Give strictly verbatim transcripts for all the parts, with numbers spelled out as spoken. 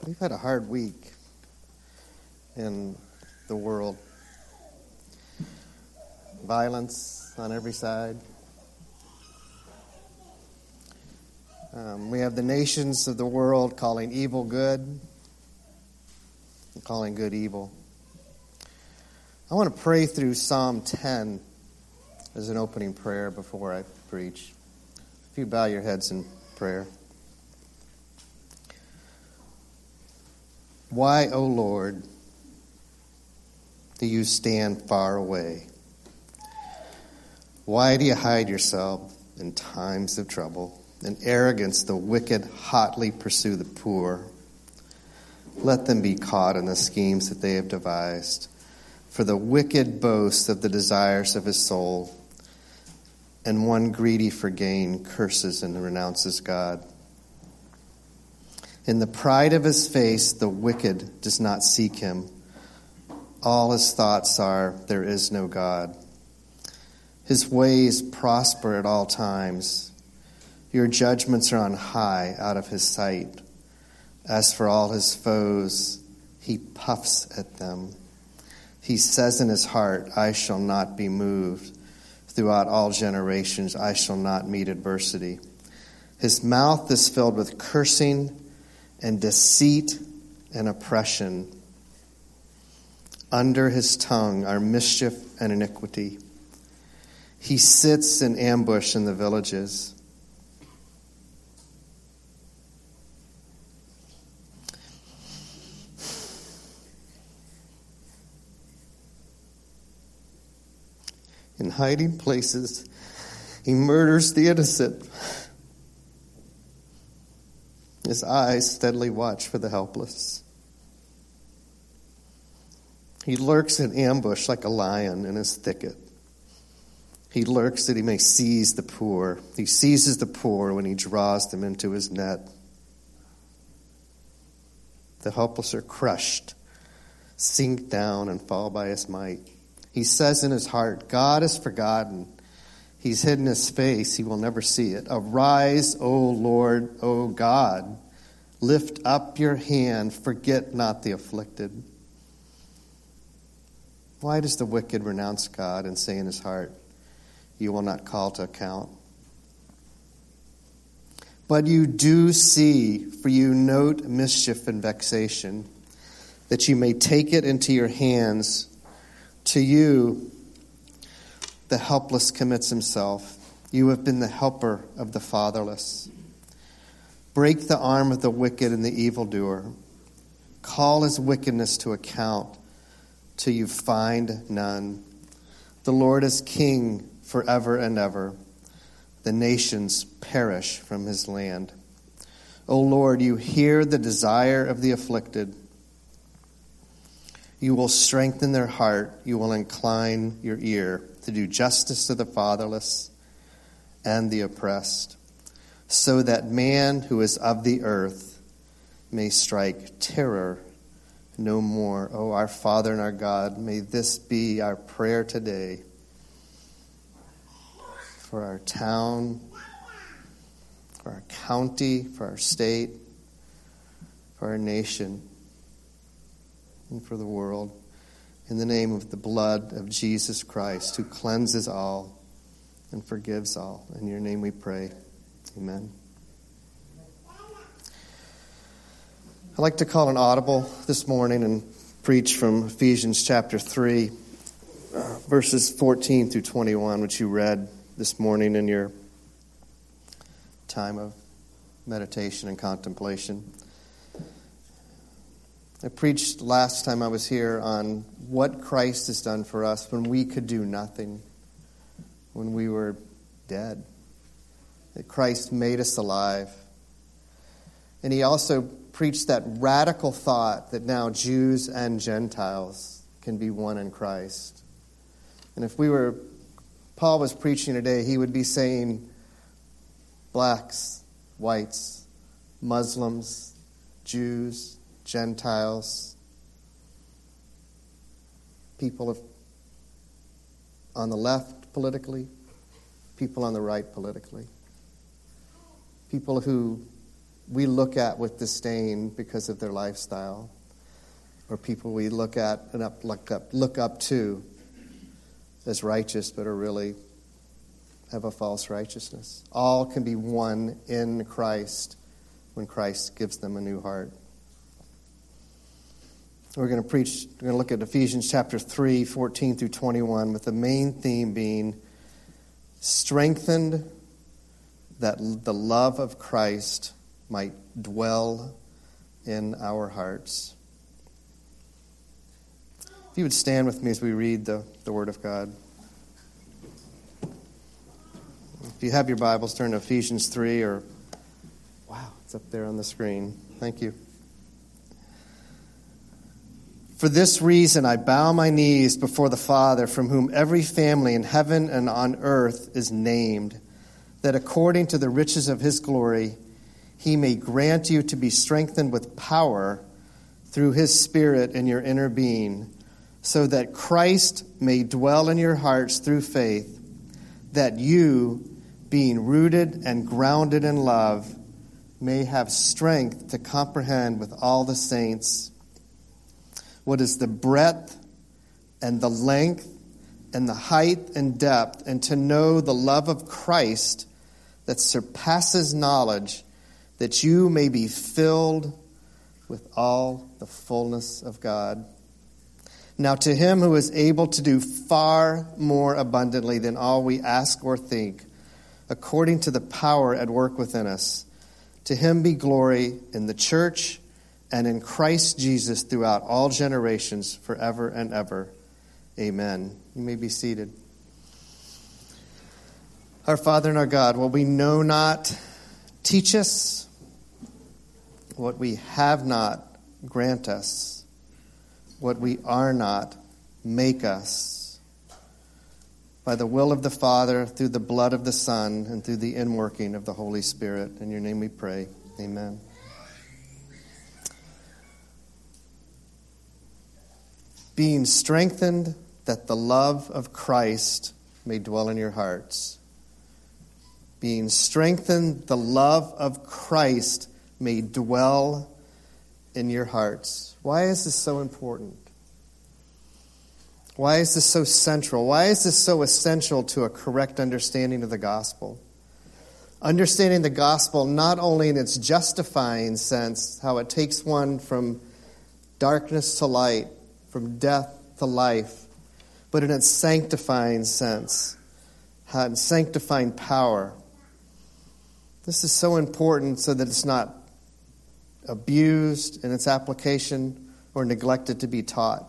We've had a hard week in the world. Violence on every side. Um, we have the nations of the world calling evil good and calling good evil. I want to pray through Psalm ten as an opening prayer before I preach. If you bow your heads in prayer. Why, O Lord, do you stand far away? Why do you hide yourself in times of trouble? In arrogance, the wicked hotly pursue the poor. Let them be caught in the schemes that they have devised. For the wicked boasts of the desires of his soul, and one greedy for gain curses and renounces God. In the pride of his face, the wicked does not seek him. All his thoughts are, there is no God. His ways prosper at all times. Your judgments are on high out of his sight. As for all his foes, he puffs at them. He says in his heart, I shall not be moved. Throughout all generations, I shall not meet adversity. His mouth is filled with cursing and deceit and oppression. Under his tongue are mischief and iniquity. He sits in ambush in the villages. In hiding places, he murders the innocent. His eyes steadily watch for the helpless. He lurks in ambush like a lion in his thicket. He lurks that he may seize the poor. He seizes the poor when he draws them into his net. The helpless are crushed, sink down, and fall by his might. He says in his heart, God is forgotten. He's hidden his face. He will never see it. Arise, O Lord, O God. Lift up your hand. Forget not the afflicted. Why does the wicked renounce God and say in his heart, you will not call to account? But you do see, for you note mischief and vexation, that you may take it into your hands. To you, the helpless commits himself. You have been the helper of the fatherless. Break the arm of the wicked and the evildoer. Call his wickedness to account till you find none. The Lord is king forever and ever. The nations perish from his land. O Lord, you hear the desire of the afflicted. You will strengthen their heart. You will incline your ear to do justice to the fatherless and the oppressed, so that man who is of the earth may strike terror no more. O our Father and our God, may this be our prayer today for our town, for our county, for our state, for our nation, and for the world, in the name of the blood of Jesus Christ, who cleanses all and forgives all. In your name we pray. Amen. I'd like to call an audible this morning and preach from Ephesians chapter three, uh, verses fourteen through twenty-one, which you read this morning in your time of meditation and contemplation. I preached last time I was here on what Christ has done for us when we could do nothing, when we were dead. That Christ made us alive. And he also preached that radical thought that now Jews and Gentiles can be one in Christ. And if we were, Paul was preaching today, he would be saying blacks, whites, Muslims, Jews, Gentiles, people of, on the left politically, people on the right politically, people who we look at with disdain because of their lifestyle, or people we look at and up, look up, look up to as righteous, but are really have a false righteousness. All can be one in Christ when Christ gives them a new heart. We're going to preach, we're going to look at Ephesians chapter three, fourteen through twenty-one, with the main theme being strengthened that the love of Christ might dwell in our hearts. If you would stand with me as we read the, the Word of God. If you have your Bibles, turn to Ephesians three, or, wow, it's up there on the screen. Thank you. For this reason I bow my knees before the Father, from whom every family in heaven and on earth is named, that according to the riches of his glory he may grant you to be strengthened with power through his Spirit in your inner being, so that Christ may dwell in your hearts through faith, that you, being rooted and grounded in love, may have strength to comprehend with all the saints what is the breadth and the length and the height and depth, and to know the love of Christ that surpasses knowledge, that you may be filled with all the fullness of God. Now to him who is able to do far more abundantly than all we ask or think, according to the power at work within us, to him be glory in the church and in Christ Jesus throughout all generations, forever and ever. Amen. You may be seated. Our Father and our God, what we know not, teach us. What we have not, grant us. What we are not, make us. By the will of the Father, through the blood of the Son, and through the inworking of the Holy Spirit. In your name we pray. Amen. Being strengthened that the love of Christ may dwell in your hearts. Being strengthened, the love of Christ may dwell in your hearts. Why is this so important? Why is this so central? Why is this so essential to a correct understanding of the gospel? Understanding the gospel not only in its justifying sense, how it takes one from darkness to light, from death to life, but in its sanctifying sense, how in sanctifying power. This is so important so that it's not abused in its application or neglected to be taught.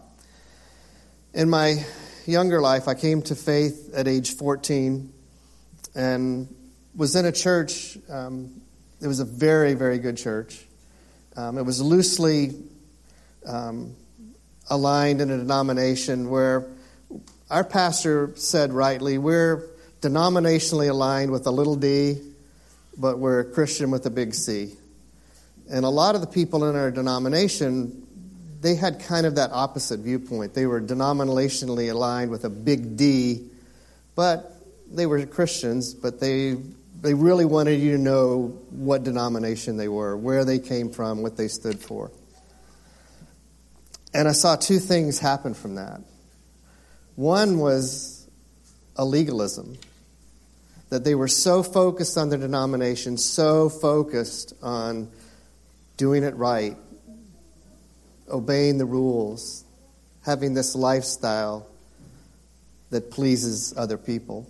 In my younger life, I came to faith at age fourteen and was in a church. Um, it was a very, very good church. Um, it was loosely um, aligned in a denomination where our pastor said rightly, we're denominationally aligned with a little d, but we're a Christian with a big C. And a lot of the people in our denomination, they had kind of that opposite viewpoint. They were denominationally aligned with a big D, but they were Christians, but they they really wanted you to know what denomination they were, where they came from, what they stood for. And I saw two things happen from that. One was a legalism, that they were so focused on their denomination, so focused on doing it right, obeying the rules, having this lifestyle that pleases other people.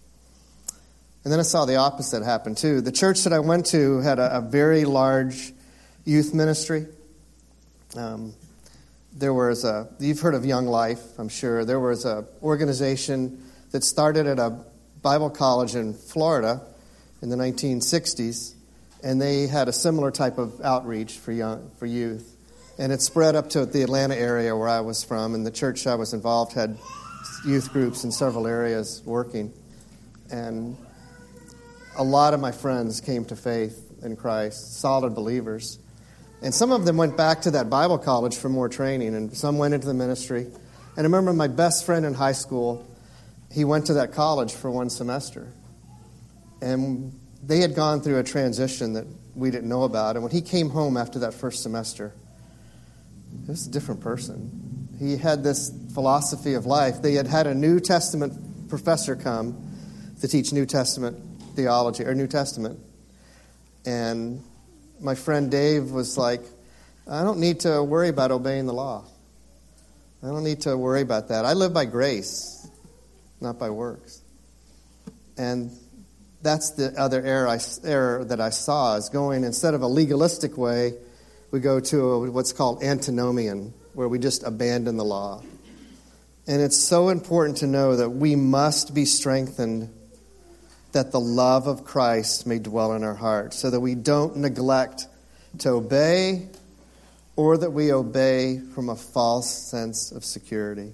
And then I saw the opposite happen too. The church that I went to had a, a very large youth ministry. Um, there was a, you've heard of Young Life, I'm sure. There was an organization that started at a Bible college in Florida in the nineteen sixties, and they had a similar type of outreach for young for youth. And it spread up to the Atlanta area where I was from, and the church I was involved had youth groups in several areas working. And a lot of my friends came to faith in Christ, solid believers. And some of them went back to that Bible college for more training, and some went into the ministry. And I remember my best friend in high school, he went to that college for one semester. And they had gone through a transition that we didn't know about. And when he came home after that first semester, he was a different person. He had this philosophy of life. They had had a New Testament professor come to teach New Testament theology, or New Testament. And my friend Dave was like, I don't need to worry about obeying the law. I don't need to worry about that. I live by grace, not by works. And that's the other error, I, error that I saw, is going, instead of a legalistic way, we go to a, what's called antinomian, where we just abandon the law. And it's so important to know that we must be strengthened, that the love of Christ may dwell in our hearts, so that we don't neglect to obey, or that we obey from a false sense of security.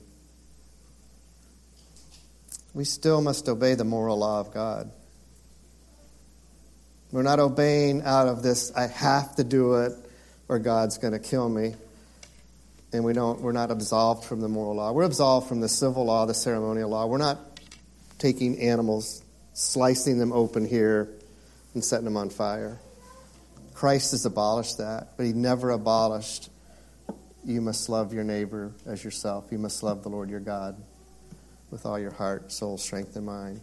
We still must obey the moral law of God. We're not obeying out of this, I have to do it, or God's going to kill me. And we don't, we're not absolved from the moral law. We're absolved from the civil law, the ceremonial law. We're not taking animals, slicing them open here, and setting them on fire. Christ has abolished that, but he never abolished, you must love your neighbor as yourself. You must love the Lord your God with all your heart, soul, strength, and mind.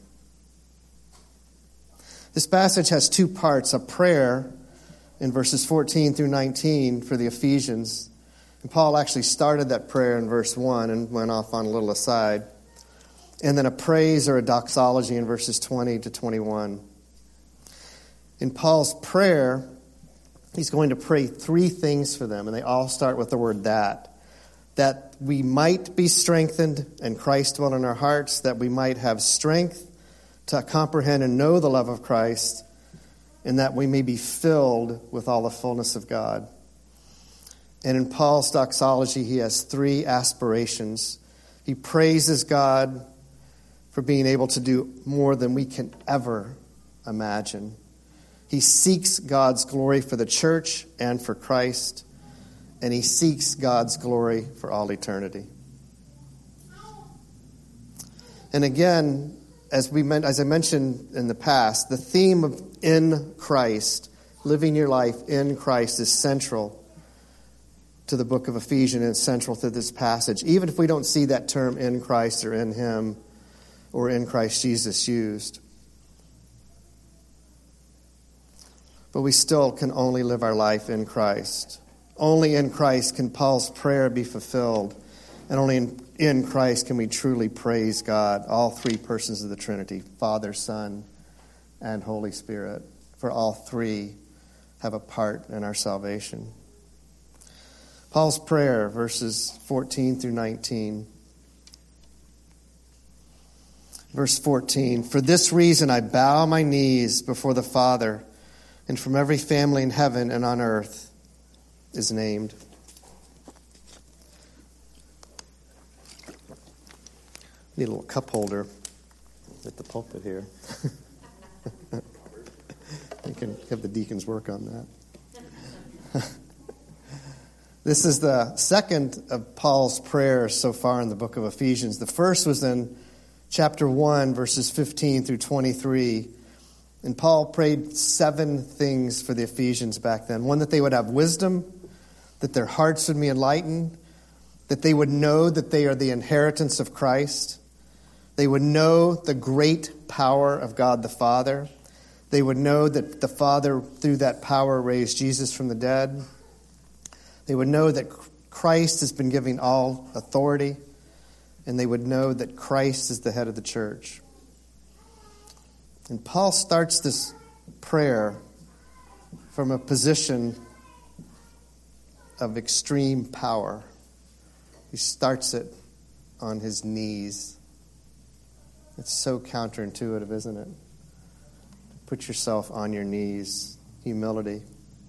This passage has two parts, a prayer in verses fourteen through nineteen for the Ephesians. And Paul actually started that prayer in verse one and went off on a little aside. And then a praise or a doxology in verses twenty to twenty-one. In Paul's prayer, he's going to pray three things for them, and they all start with the word that. That we might be strengthened and Christ dwell in our hearts, that we might have strength to comprehend and know the love of Christ, and that we may be filled with all the fullness of God. And in Paul's doxology, he has three aspirations. He praises God for being able to do more than we can ever imagine. He seeks God's glory for the church and for Christ, and he seeks God's glory for all eternity. And again, as we as I mentioned in the past, the theme of in Christ, living your life in Christ, is central to the book of Ephesians and central to this passage, even if we don't see that term in Christ or in him or in Christ Jesus used. But we still can only live our life in Christ. Only in Christ can Paul's prayer be fulfilled. And only in, in Christ can we truly praise God, all three persons of the Trinity, Father, Son, and Holy Spirit. For all three have a part in our salvation. Paul's prayer, verses fourteen through nineteen. Verse fourteen, for this reason I bow my knees before the Father, and from every family in heaven and on earth is named. Need a little cup holder at the pulpit here. You can have the deacons work on that. This is the second of Paul's prayers so far in the book of Ephesians. The first was in chapter one, verses fifteen through twenty-three. And Paul prayed seven things for the Ephesians back then. One, that they would have wisdom, that their hearts would be enlightened, that they would know that they are the inheritance of Christ. They would know the great power of God the Father. They would know that the Father, through that power, raised Jesus from the dead. They would know that Christ has been given all authority. And they would know that Christ is the head of the church. And Paul starts this prayer from a position of extreme power. He starts it on his knees. It's so counterintuitive, isn't it? Put yourself on your knees. Humility.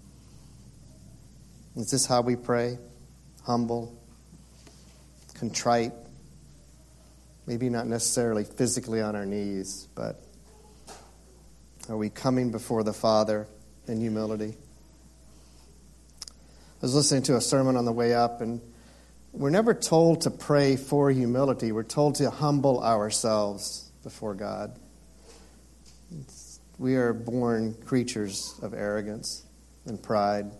Is this how we pray? Humble, contrite. Maybe not necessarily physically on our knees, but are we coming before the Father in humility? I was listening to a sermon on the way up, and we're never told to pray for humility. We're told to humble ourselves before God. It's We are born creatures of arrogance and pride.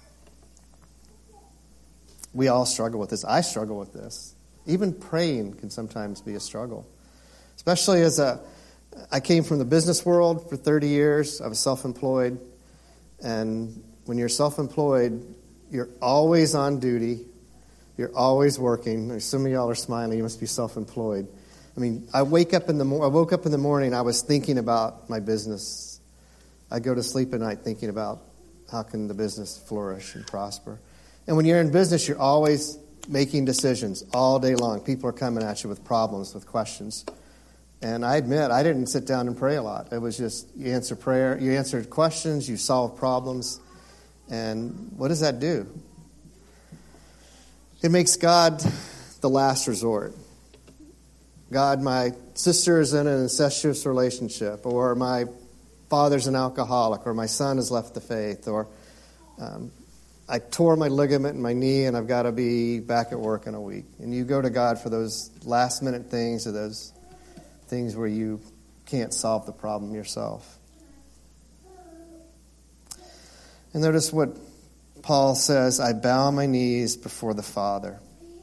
We all struggle with this. I struggle with this. Even praying can sometimes be a struggle. Especially as a, I came from the business world for thirty years. I was self-employed. And when you're self-employed, you're always on duty. You're always working. Some of y'all are smiling. You must be self-employed. I mean, I wake up in the mo- I woke up in the morning. I was thinking about my business. I go to sleep at night thinking about how can the business flourish and prosper. And when you're in business, you're always making decisions all day long. People are coming at you with problems, with questions. And I admit, I didn't sit down and pray a lot. It was just you answer prayer, you answered questions, you solve problems. And what does that do? It makes God the last resort. God, my sister is in an incestuous relationship, or my father's an alcoholic, or my son has left the faith, or um, I tore my ligament in my knee and I've got to be back at work in a week. And you go to God for those last minute things or those things where you can't solve the problem yourself. And notice what Paul says, I bow my knees before the Father.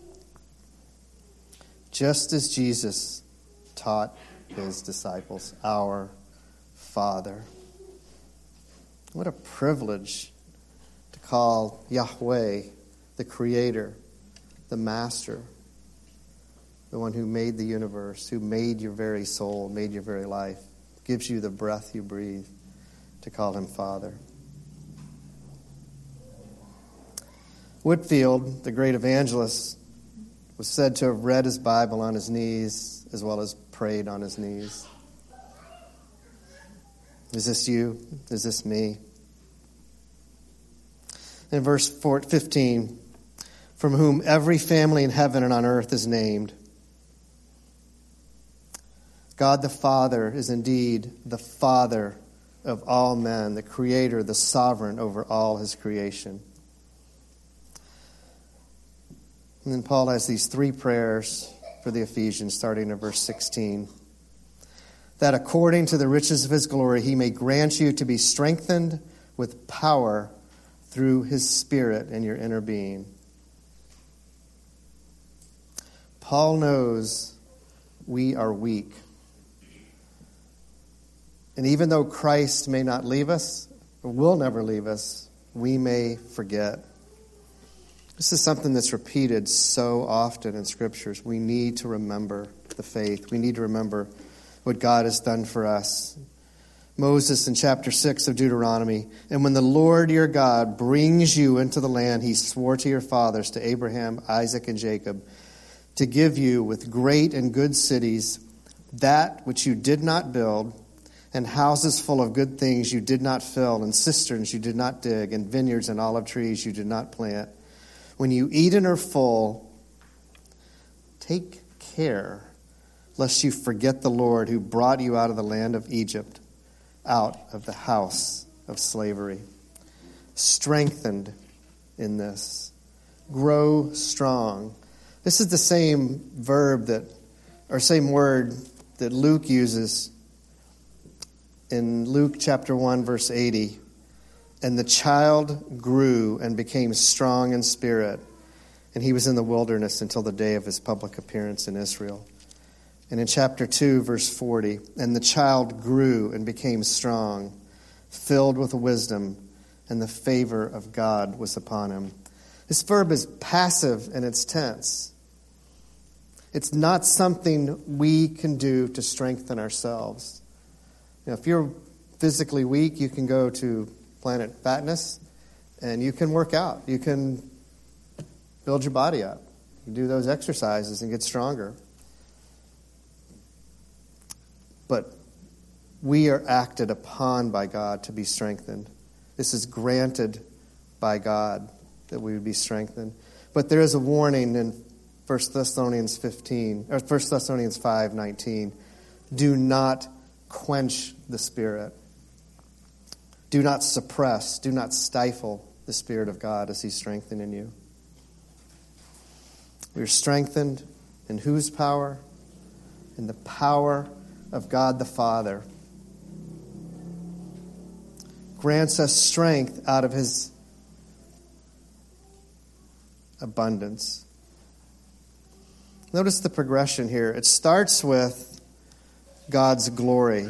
Just as Jesus taught his disciples, our Father. What a privilege to call Yahweh the Creator, the Master, the one who made the universe, who made your very soul, made your very life, gives you the breath you breathe, to call him Father. Whitefield, the great evangelist, was said to have read his Bible on his knees as well as prayed on his knees. Is this you? Is this me? In verse fifteen, from whom every family in heaven and on earth is named. God the Father is indeed the Father of all men, the Creator, the Sovereign over all his creation. And then Paul has these three prayers for the Ephesians, starting in verse sixteen. That according to the riches of his glory, he may grant you to be strengthened with power through his Spirit in your inner being. Paul knows we are weak. And even though Christ may not leave us, or will never leave us, we may forget. This is something that's repeated so often in Scriptures. We need to remember the faith. We need to remember what God has done for us. Moses in chapter six of Deuteronomy, and when the Lord your God brings you into the land he swore to your fathers, to Abraham, Isaac, and Jacob, to give you with great and good cities, that which you did not build, and houses full of good things you did not fill, and cisterns you did not dig, and vineyards and olive trees you did not plant. When you eat and are full, take care lest you forget the Lord who brought you out of the land of Egypt, out of the house of slavery. Strengthened in this. Grow strong. This is the same verb that, or same word that Luke uses in Luke chapter one, verse eighty. And the child grew and became strong in spirit, and he was in the wilderness until the day of his public appearance in Israel. And in chapter two, verse forty, and the child grew and became strong, filled with wisdom, and the favor of God was upon him. This verb is passive in its tense. It's not something we can do to strengthen ourselves. You know, if you're physically weak, you can go to Planet Fatness, and you can work out. You can build your body up. You do those exercises and get stronger. But we are acted upon by God to be strengthened. This is granted by God that we would be strengthened. But there is a warning in First Thessalonians fifteen or First Thessalonians five nineteen. Do not quench the Spirit. Do not suppress, do not stifle the Spirit of God as he's strengthening you. We are strengthened in whose power? In the power of God the Father. grants us strength out of his abundance. Notice the progression here. It starts with God's glory.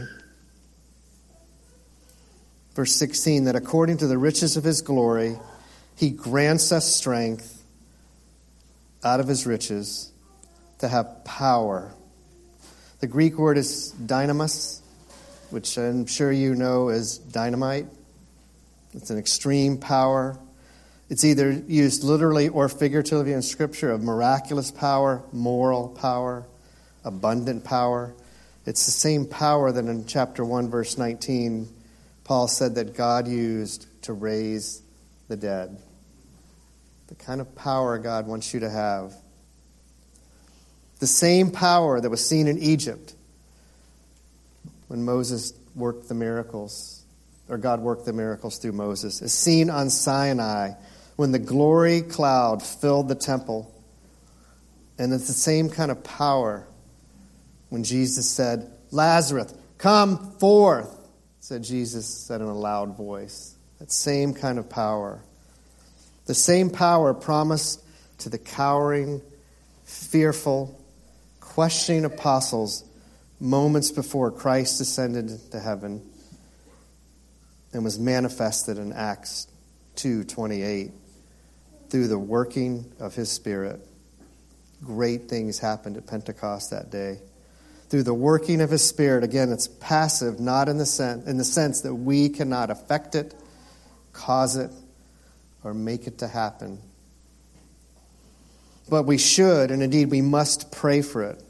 Verse sixteen, that according to the riches of his glory, he grants us strength out of his riches to have power. The Greek word is dynamis, which I'm sure you know is dynamite. It's an extreme power. It's either used literally or figuratively in Scripture of miraculous power, moral power, abundant power. It's the same power that in chapter one, verse nineteen, Paul said that God used to raise the dead. The kind of power God wants you to have. The same power that was seen in Egypt when Moses worked the miracles, or God worked the miracles through Moses, is seen on Sinai when the glory cloud filled the temple. And it's the same kind of power when Jesus said, Lazarus, come forth, said Jesus, said in a loud voice. That same kind of power. The same power promised to the cowering, fearful, questioning apostles moments before Christ ascended to heaven and was manifested in Acts two twenty-eight through the working of his Spirit. Great things happened at Pentecost that day. Through the working of his Spirit, again, it's passive, not in the sense, in the sense that we cannot affect it, cause it, or make it to happen. But we should, and indeed we must pray for it.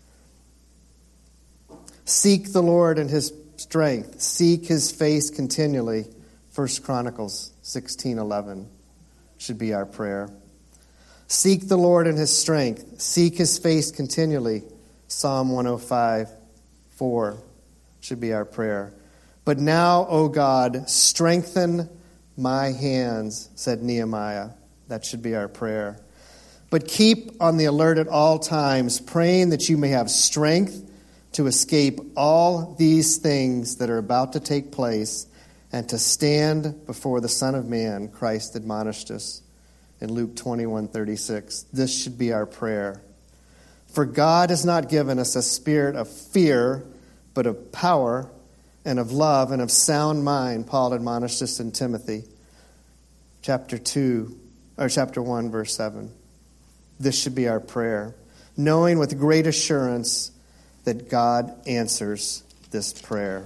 Seek the Lord in his strength. Seek his face continually. First Chronicles sixteen eleven should be our prayer. Seek the Lord in his strength. Seek his face continually. Psalm one oh five four should be our prayer. But now, O God, strengthen my hands, said Nehemiah. That should be our prayer. But keep on the alert at all times, praying that you may have strength to escape all these things that are about to take place and to stand before the Son of Man, Christ admonished us in Luke twenty-one thirty-six. This should be our prayer. For God has not given us a spirit of fear, but of power and of love and of sound mind, Paul admonished us in Timothy, chapter two, or chapter one, verse seven. This should be our prayer, knowing with great assurance that God answers this prayer.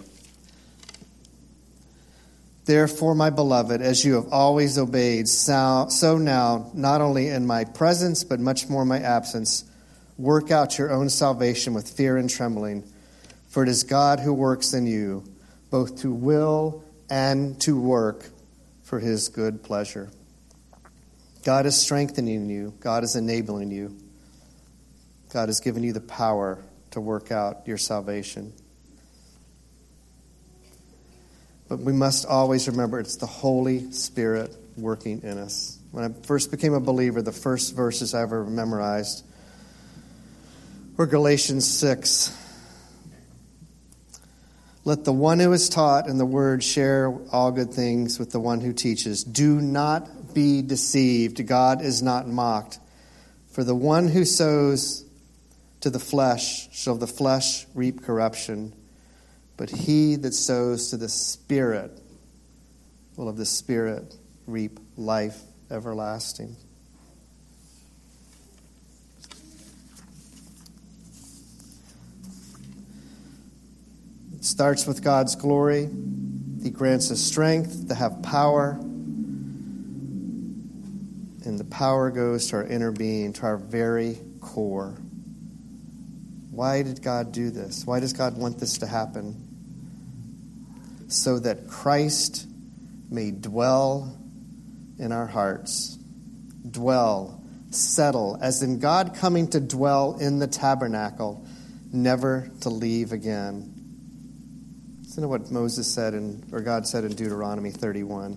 Therefore, my beloved, as you have always obeyed, so now, not only in my presence, but much more in my absence, work out your own salvation with fear and trembling. For it is God who works in you, both to will and to work for his good pleasure. God is strengthening you. God is enabling you. God has given you the power to work out your salvation. But we must always remember it's the Holy Spirit working in us. When I first became a believer, the first verses I ever memorized were Galatians six. Let the one who is taught in the word share all good things with the one who teaches. Do not be deceived. God is not mocked. For the one who sows to the flesh shall the flesh reap corruption. But he that sows to the Spirit will of the Spirit reap life everlasting. It starts with God's glory. He grants us strength to have power. And the power goes to our inner being, to our very core. Why did God do this? Why does God want this to happen? So that Christ may dwell in our hearts. Dwell, settle, as in God coming to dwell in the tabernacle, never to leave again. Isn't it what Moses said, in, or God said in Deuteronomy thirty-one?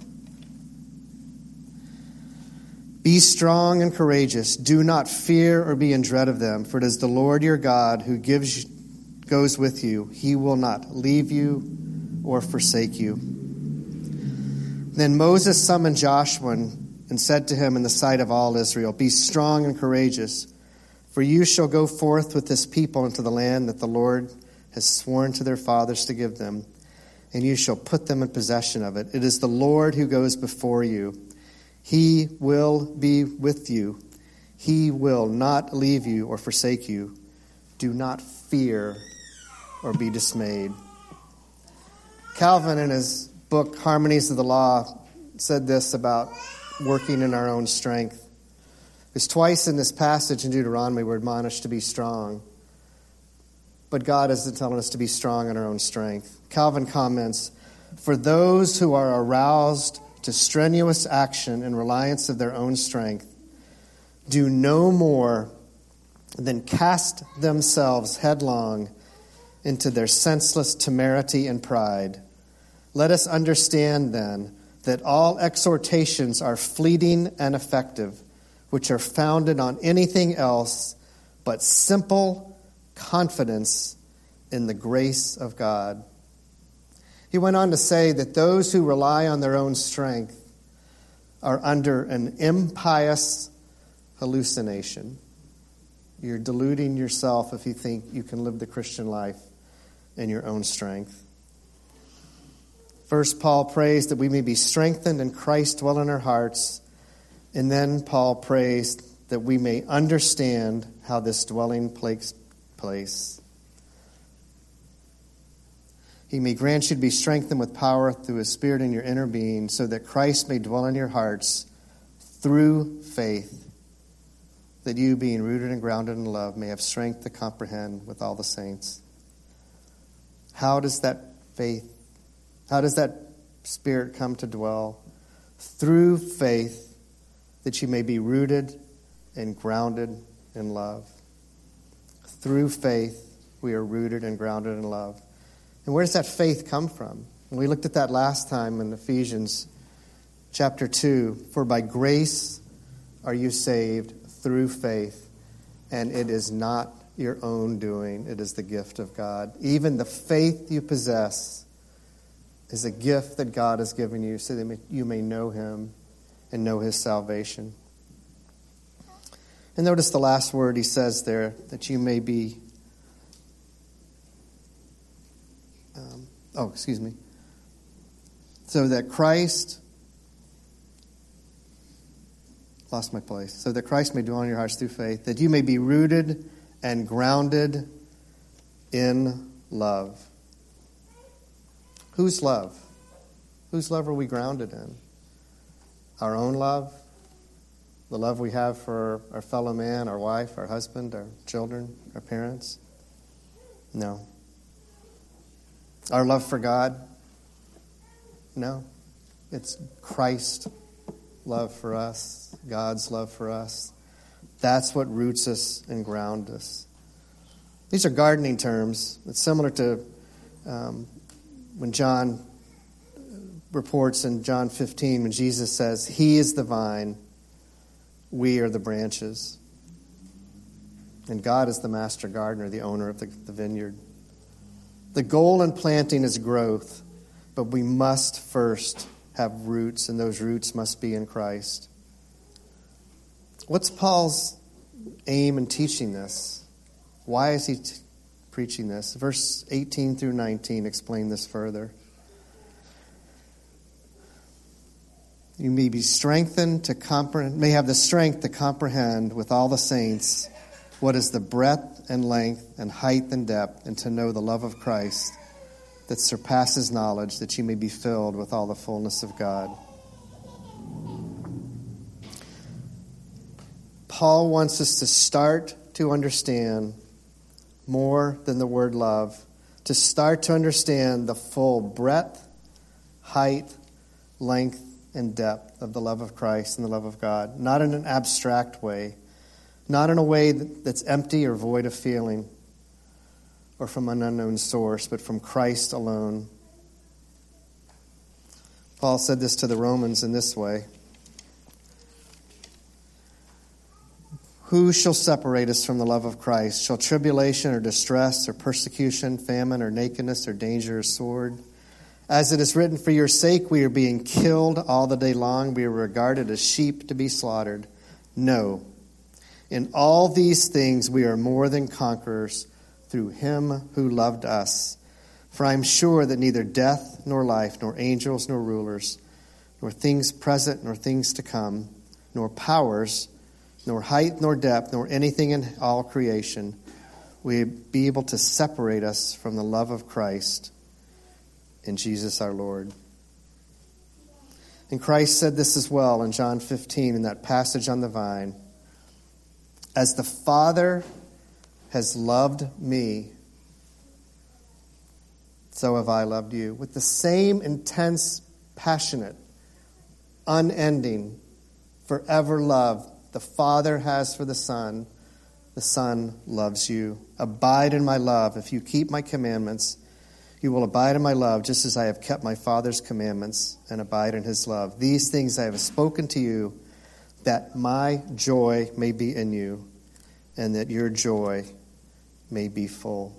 Be strong and courageous. Do not fear or be in dread of them, for it is the Lord your God who gives, goes with you. He will not leave you or forsake you. Then Moses summoned Joshua and said to him in the sight of all Israel, "Be strong and courageous, for you shall go forth with this people into the land that the Lord has sworn to their fathers to give them, and you shall put them in possession of it. It is the Lord who goes before you. He will be with you. He will not leave you or forsake you. Do not fear or be dismayed." Calvin, in his book, Harmonies of the Law, said this about working in our own strength. Because twice in this passage in Deuteronomy we're admonished to be strong. But God isn't telling us to be strong in our own strength. Calvin comments, "For those who are aroused to strenuous action in reliance of their own strength do no more than cast themselves headlong into their senseless temerity and pride. Let us understand, then, that all exhortations are fleeting and effective, which are founded on anything else but simple confidence in the grace of God." He went on to say that those who rely on their own strength are under an impious hallucination. You're deluding yourself if you think you can live the Christian life in your own strength. First, Paul prays that we may be strengthened and Christ dwell in our hearts. And then Paul prays that we may understand how this dwelling takes place. He may grant you to be strengthened with power through his Spirit in your inner being, so that Christ may dwell in your hearts through faith, that you, being rooted and grounded in love, may have strength to comprehend with all the saints. How does that faith, how does that Spirit come to dwell? Through faith, that you may be rooted and grounded in love. Through faith, we are rooted and grounded in love. And where does that faith come from? And we looked at that last time in Ephesians chapter two. "For by grace are you saved through faith, and it is not your own doing, it is the gift of God." Even the faith you possess is a gift that God has given you so that you may know him and know his salvation. And notice the last word he says there, that you may be, um, oh, excuse me, so that Christ, lost my place, so that Christ may dwell in your hearts through faith, that you may be rooted and grounded in love. Whose love? Whose love are we grounded in? Our own love? The love we have for our fellow man, our wife, our husband, our children, our parents? No. Our love for God? No. It's Christ's love for us, God's love for us. That's what roots us and grounds us. These are gardening terms. It's similar to um, when John reports in John fifteen, when Jesus says, "He is the vine, we are the branches." And God is the master gardener, the owner of the, the vineyard. The goal in planting is growth, but we must first have roots, and those roots must be in Christ. What's Paul's aim in teaching this? Why is he t- preaching this? Verse eighteen through nineteen explain this further. You may be strengthened to comprehend, may have the strength to comprehend with all the saints what is the breadth and length and height and depth, and to know the love of Christ that surpasses knowledge, that you may be filled with all the fullness of God. Paul wants us to start to understand more than the word love, to start to understand the full breadth, height, length, and depth of the love of Christ and the love of God. Not in an abstract way, not in a way that's empty or void of feeling or from an unknown source, but from Christ alone. Paul said this to the Romans in this way: "Who shall separate us from the love of Christ? Shall tribulation or distress or persecution, famine or nakedness or danger or sword? As it is written, for your sake we are being killed all the day long. We are regarded as sheep to be slaughtered. No. In all these things we are more than conquerors through him who loved us. For I am sure that neither death nor life, nor angels nor rulers, nor things present nor things to come, nor powers, nor height nor depth, nor anything in all creation will be able to separate us from the love of Christ in Jesus our Lord. And Christ said this as well in John fifteen, in that passage on the vine. As the Father has loved me, so have I loved you. With the same intense, passionate, unending, forever love the Father has for the Son, the Son loves you. Abide in my love. If you keep my commandments, you will abide in my love, just as I have kept my Father's commandments and abide in his love. These things I have spoken to you, that my joy may be in you, and that your joy may be full.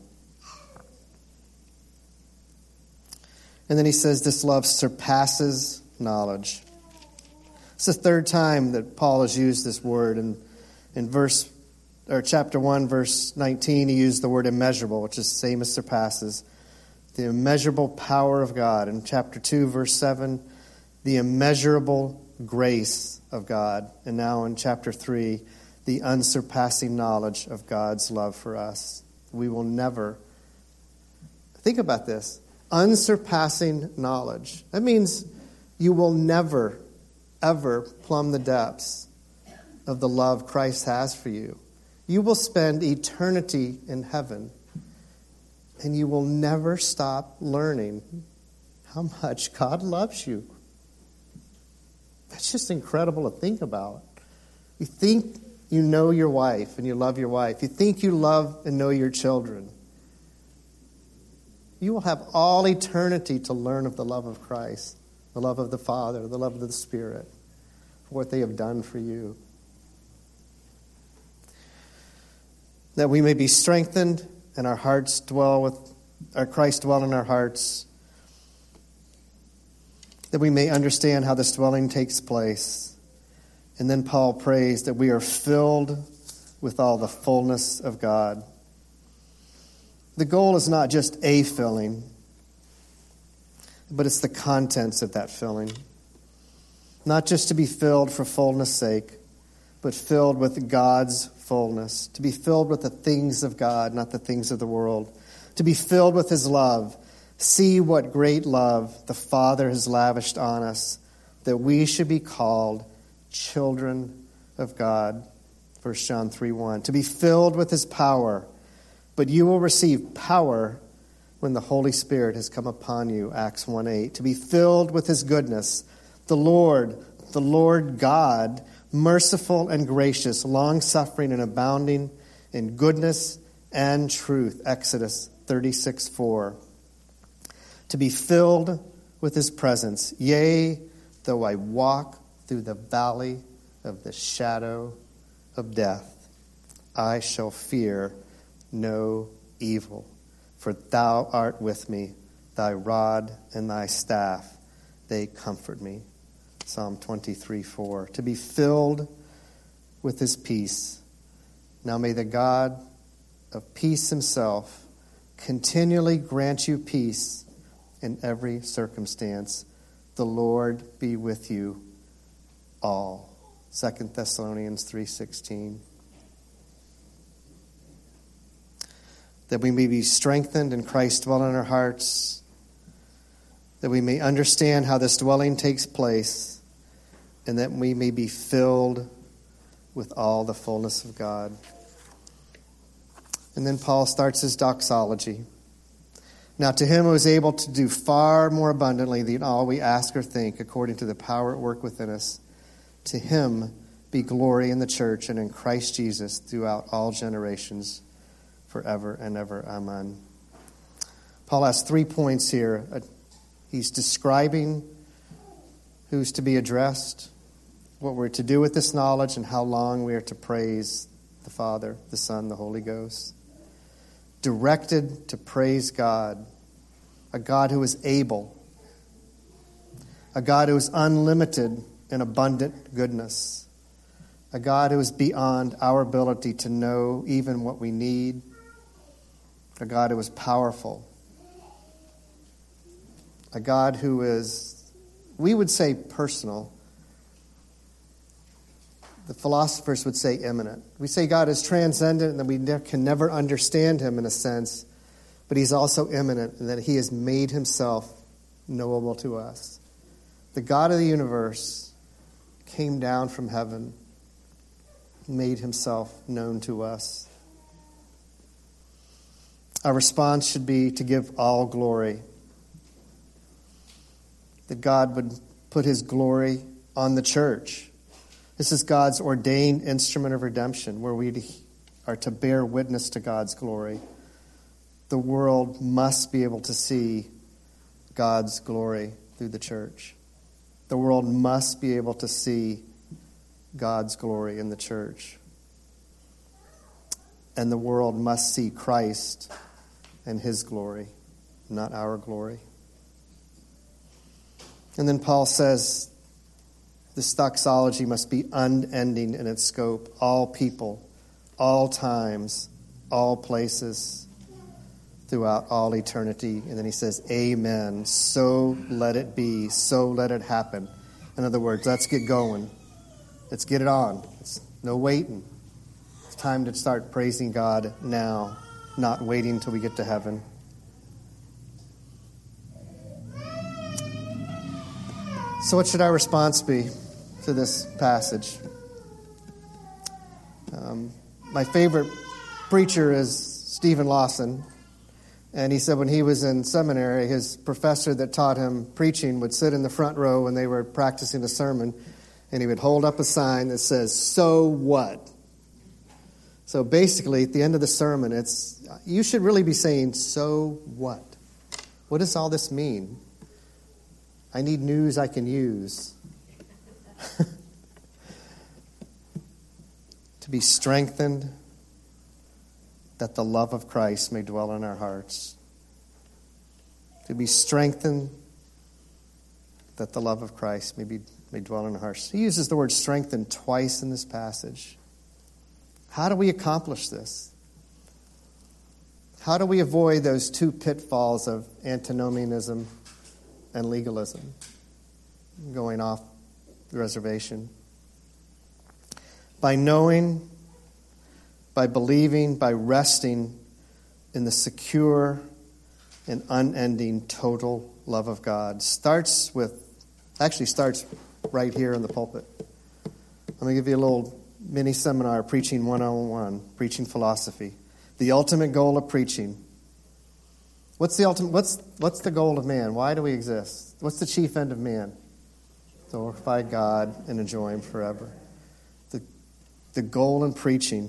And then he says this love surpasses knowledge. It's the third time that Paul has used this word. And in verse or chapter one, verse nineteen, he used the word immeasurable, which is the same as surpasses. The immeasurable power of God. In chapter two, verse seven, the immeasurable grace of God. And now in chapter three, the unsurpassing knowledge of God's love for us. We will never, think about this, unsurpassing knowledge. That means you will never, ever plumb the depths of the love Christ has for you. You will spend eternity in heaven, and you will never stop learning how much God loves you. That's just incredible to think about. You think you know your wife and you love your wife. You think you love and know your children. You will have all eternity to learn of the love of Christ, the love of the Father, the love of the Spirit, for what they have done for you. That we may be strengthened and our hearts dwell with, our Christ dwell in our hearts. That we may understand how this dwelling takes place. And then Paul prays that we are filled with all the fullness of God. The goal is not just a filling, but it's the contents of that filling. Not just to be filled for fullness' sake, but filled with God's fullness. To be filled with the things of God, not the things of the world. To be filled with his love. See what great love the Father has lavished on us, that we should be called children of God. First John three one. To be filled with his power. But you will receive power when the Holy Spirit has come upon you. Acts one eight. To be filled with his goodness. The Lord, the Lord God, merciful and gracious, long-suffering and abounding in goodness and truth. Exodus thirty-six four. To be filled with his presence. Yea, though I walk through the valley of the shadow of death, I shall fear no evil, for thou art with me, thy rod and thy staff, they comfort me. Psalm twenty-three four. To be filled with his peace. Now may the God of peace himself continually grant you peace in every circumstance. The Lord be with you all. Second Thessalonians three sixteen. That we may be strengthened and Christ dwell in our hearts. That we may understand how this dwelling takes place. And that we may be filled with all the fullness of God. And then Paul starts his doxology. Now to him who is able to do far more abundantly than all we ask or think, according to the power at work within us, to him be glory in the church and in Christ Jesus throughout all generations, forever and ever. Amen. Paul has three points here. He's describing who's to be addressed, what we're to do with this knowledge, and how long we are to praise the Father, the Son, the Holy Ghost. Directed to praise God, a God who is able a God who is unlimited in abundant goodness, a God who is beyond our ability to know even what we need, a God who is powerful, a God who is, we would say, personal. The philosophers would say immanent. We say God is transcendent and that we ne- can never understand him in a sense, but he's also immanent in that he has made himself knowable to us. The God of the universe came down from heaven, made himself known to us. Our response should be to give all glory. That God would put his glory on the church. This is God's ordained instrument of redemption, where we are to bear witness to God's glory. The world must be able to see God's glory through the church. The world must be able to see God's glory in the church. And the world must see Christ and his glory, not our glory. And then Paul says, this doxology must be unending in its scope. All people, all times, all places, throughout all eternity. And then he says, amen. So let it be. So let it happen. In other words, let's get going. Let's get it on. It's no waiting. It's time to start praising God now, not waiting until we get to heaven. So what should our response be to this passage? Um, my favorite preacher is Stephen Lawson. And he said when he was in seminary, his professor that taught him preaching would sit in the front row when they were practicing a sermon, and he would hold up a sign that says, "So what?" So basically, at the end of the sermon, it's you should really be saying, "So what? What does all this mean? I need news I can use." To be strengthened, that the love of Christ may dwell in our hearts. To be strengthened, that the love of Christ may be may dwell in our hearts. He uses the word strengthen twice in this passage. How do we accomplish this? How do we avoid those two pitfalls of antinomianism and legalism, going off the reservation? By knowing, by believing, by resting in the secure and unending total love of God. Starts with, actually starts right here in the pulpit. I'm going to give you a little mini seminar, Preaching one oh one, Preaching Philosophy. The ultimate goal of preaching. What's the ultimate? What's what's the goal of man? Why do we exist? What's the chief end of man? To glorify God and enjoy him forever. The the goal in preaching,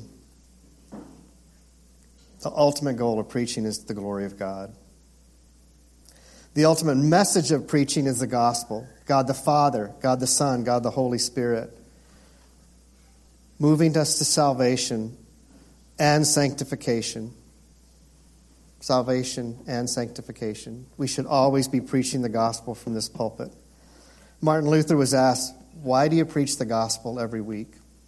the ultimate goal of preaching is the glory of God. The ultimate message of preaching is the gospel. God the Father, God the Son, God the Holy Spirit. Moving us to salvation and sanctification. Salvation and sanctification. We should always be preaching the gospel from this pulpit. Martin Luther was asked, why do you preach the gospel every week?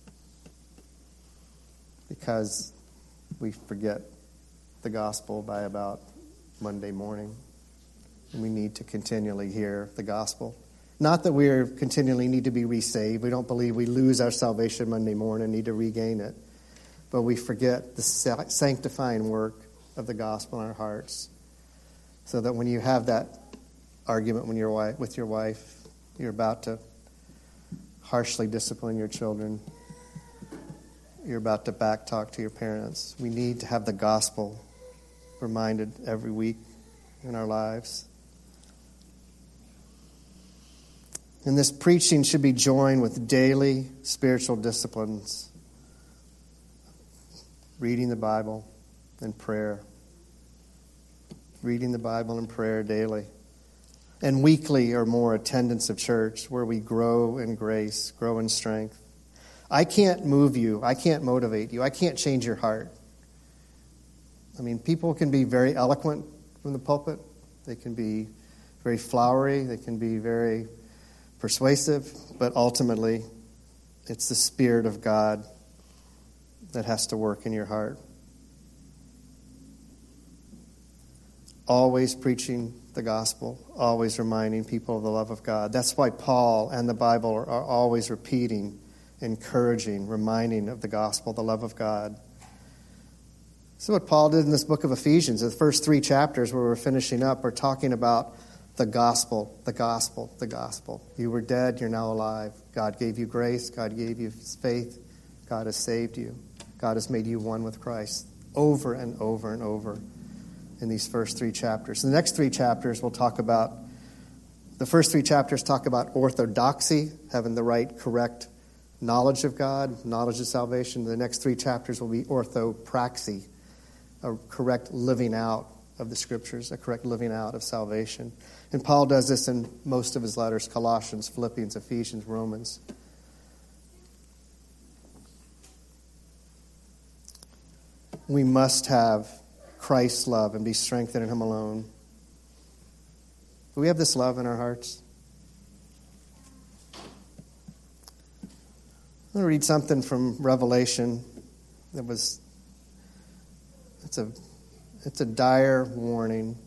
Because we forget the gospel by about Monday morning. And we need to continually hear the gospel. Not that we are continually need to be resaved. We don't believe we lose our salvation Monday morning and need to regain it. But we forget the sanctifying work of the gospel in our hearts. So that when you have that argument when you're wife, with your wife, you're about to harshly discipline your children, you're about to backtalk to your parents, we need to have the gospel reminded every week in our lives. And this preaching should be joined with daily spiritual disciplines. Reading the Bible and prayer. Reading the Bible and prayer daily. And weekly or more attendance of church where we grow in grace, grow in strength. I can't move you. I can't motivate you. I can't change your heart. I mean, people can be very eloquent from the pulpit. They can be very flowery. They can be very persuasive, but ultimately it's the Spirit of God that has to work in your heart. Always preaching the gospel, always reminding people of the love of God. That's why Paul and the Bible are, are always repeating, encouraging, reminding of the gospel, the love of God. This is what Paul did in this book of Ephesians. The first three chapters where we're finishing up are talking about the gospel, the gospel, the gospel. You were dead, you're now alive. God gave you grace, God gave you faith, God has saved you. God has made you one with Christ over and over and over in these first three chapters. The next three chapters we'll talk about, the first three chapters talk about orthodoxy, having the right, correct knowledge of God, knowledge of salvation. The next three chapters will be orthopraxy, a correct living out of the Scriptures, a correct living out of salvation. And Paul does this in most of his letters, Colossians, Philippians, Ephesians, Romans. We must have Christ's love and be strengthened in Him alone. Do we have this love in our hearts? I'm going to read something from Revelation that was, it's a, it's a dire warning.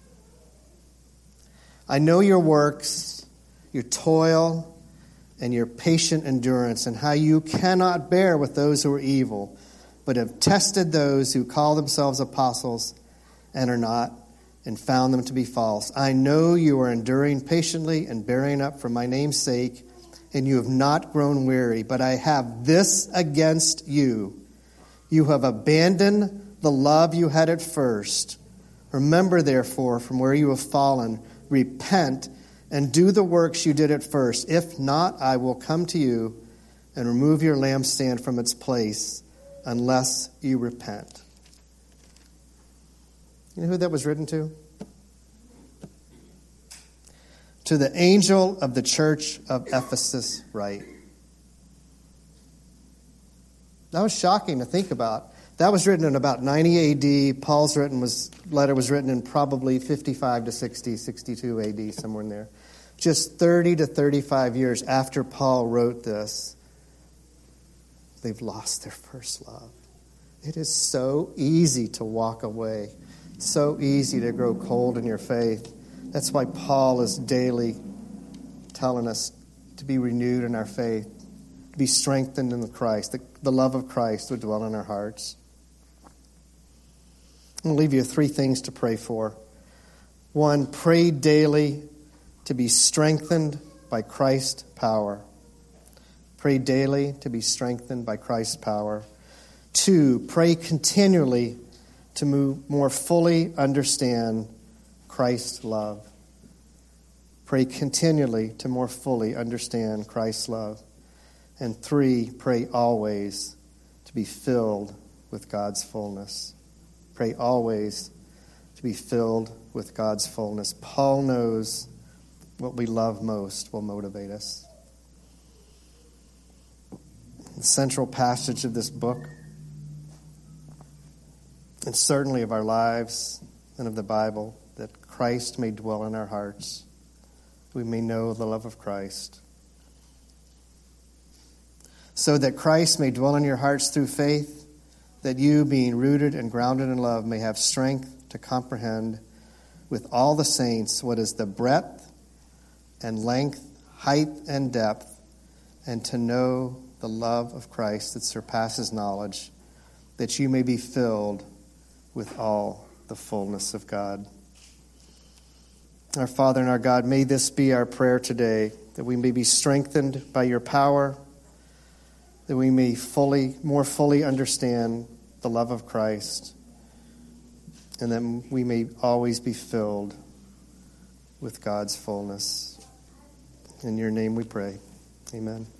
I know your works, your toil, and your patient endurance, and how you cannot bear with those who are evil, but have tested those who call themselves apostles and are not, and found them to be false. I know you are enduring patiently and bearing up for my name's sake, and you have not grown weary. But I have this against you. You have abandoned the love you had at first. Remember, therefore, from where you have fallen, repent and do the works you did at first. If not, I will come to you and remove your lampstand from its place, unless you repent. You know who that was written to? To the angel of the church of Ephesus, write. That was shocking to think about. That was written in about ninety A D. Paul's written was letter was written in probably fifty-five to sixty, sixty-two A D, somewhere in there. Just thirty to thirty-five years after Paul wrote this, they've lost their first love. It is so easy to walk away. So easy to grow cold in your faith. That's why Paul is daily telling us to be renewed in our faith, to be strengthened in Christ. The, the love of Christ would dwell in our hearts. I'm going to leave you three things to pray for. One, pray daily to be strengthened by Christ's power. Pray daily to be strengthened by Christ's power. Two, pray continually to move, more fully understand Christ's love. Pray continually to more fully understand Christ's love. And three, pray always to be filled with God's fullness. Pray always to be filled with God's fullness. Paul knows what we love most will motivate us. The central passage of this book, and certainly of our lives and of the Bible, that Christ may dwell in our hearts. We may know the love of Christ. So that Christ may dwell in your hearts through faith, that you, being rooted and grounded in love, may have strength to comprehend with all the saints what is the breadth and length, height and depth, and to know the love of Christ that surpasses knowledge, that you may be filled with all the fullness of God. Our Father and our God, may this be our prayer today, that we may be strengthened by your power, that we may fully, more fully understand the love of Christ, and that we may always be filled with God's fullness. In your name we pray. Amen.